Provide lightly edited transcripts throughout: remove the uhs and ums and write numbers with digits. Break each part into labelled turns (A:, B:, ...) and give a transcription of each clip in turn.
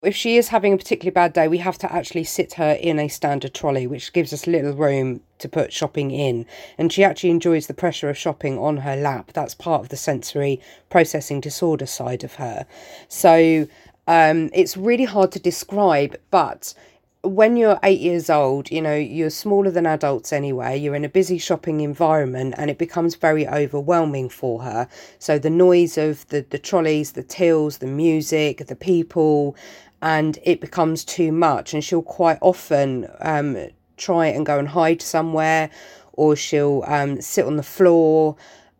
A: If she is having a particularly bad day, we have to actually sit her in a standard trolley, which gives us little room to put shopping in. And she actually enjoys the pressure of shopping on her lap. That's part of the sensory processing disorder side of her. So it's really hard to describe, but when you're 8 years old, you know, you're smaller than adults anyway, you're in a busy shopping environment and it becomes very overwhelming for her. So the noise of the trolleys, the tills, the music, the people, and it becomes too much. And she'll quite often try and go and hide somewhere, or she'll sit on the floor.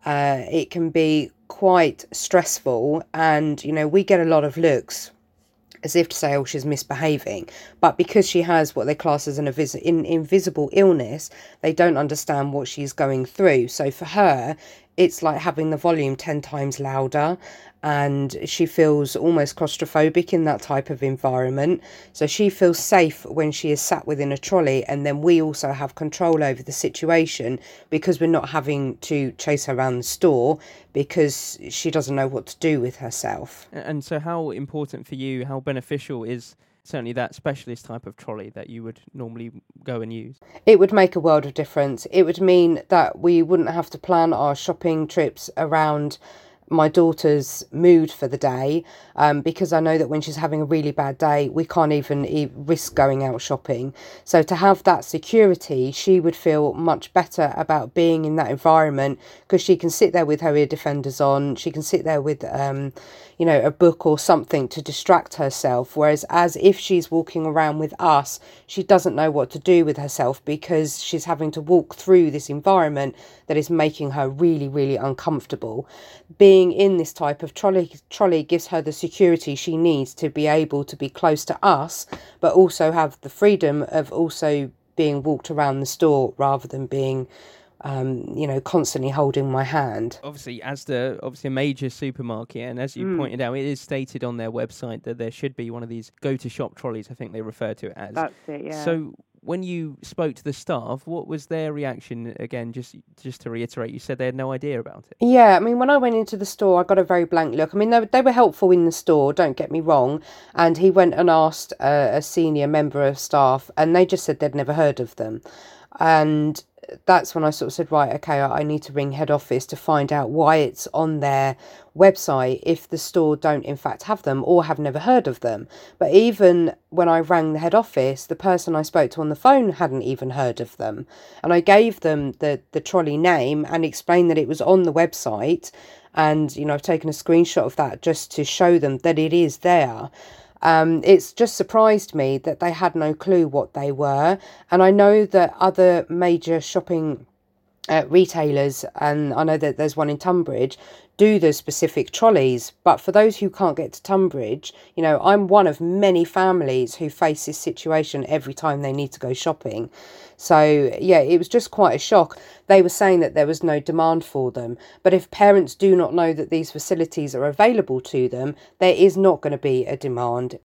A: It can be quite stressful, and, you know, we get a lot of looks as if to say, oh, she's misbehaving. But because she has what they class as an invisible illness, they don't understand what she's going through. So for her, it's like having the volume 10 times louder, and she feels almost claustrophobic in that type of environment. So she feels safe when she is sat within a trolley, and then we also have control over the situation because we're not having to chase her around the store because she doesn't know what to do with herself.
B: And so how important for you, how beneficial is certainly that specialist type of trolley that you would normally go and use?
A: It would make a world of difference. It would mean that we wouldn't have to plan our shopping trips around my daughter's mood for the day, because I know that when she's having a really bad day, we can't even risk going out shopping. So to have that security, she would feel much better about being in that environment, because she can sit there with her ear defenders on, she can sit there with you know, a book or something to distract herself, whereas as if she's walking around with us, she doesn't know what to do with herself because she's having to walk through this environment that is making her really, really uncomfortable. Being in this type of trolley gives her the security she needs to be able to be close to us, but also have the freedom of also being walked around the store rather than being you know, constantly holding my hand.
B: Obviously, as a major supermarket, and as you pointed out, it is stated on their website that there should be one of these go-to-shop trolleys, I think they refer to it as.
A: That's it, yeah.
B: So when you spoke to the staff, what was their reaction? Again, just to reiterate, you said they had no idea about it.
A: Yeah, I mean, when I went into the store, I got a very blank look. I mean, they were helpful in the store, don't get me wrong. And he went and asked a senior member of staff, and they just said they'd never heard of them. And that's when I sort of said, right, okay, I need to ring head office to find out why it's on their website if the store don't in fact have them or have never heard of them. But even when I rang the head office, the person I spoke to on the phone hadn't even heard of them. And I gave them the trolley name and explained that it was on the website. And, you know, I've taken a screenshot of that just to show them that it is there. It's just surprised me that they had no clue what they were. And I know that other major shopping retailers, and I know that there's one in Tunbridge, do the specific trolleys. But for those who can't get to Tunbridge, you know, I'm one of many families who face this situation every time they need to go shopping. So, yeah, it was just quite a shock. They were saying that there was no demand for them. But if parents do not know that these facilities are available to them, there is not going to be a demand.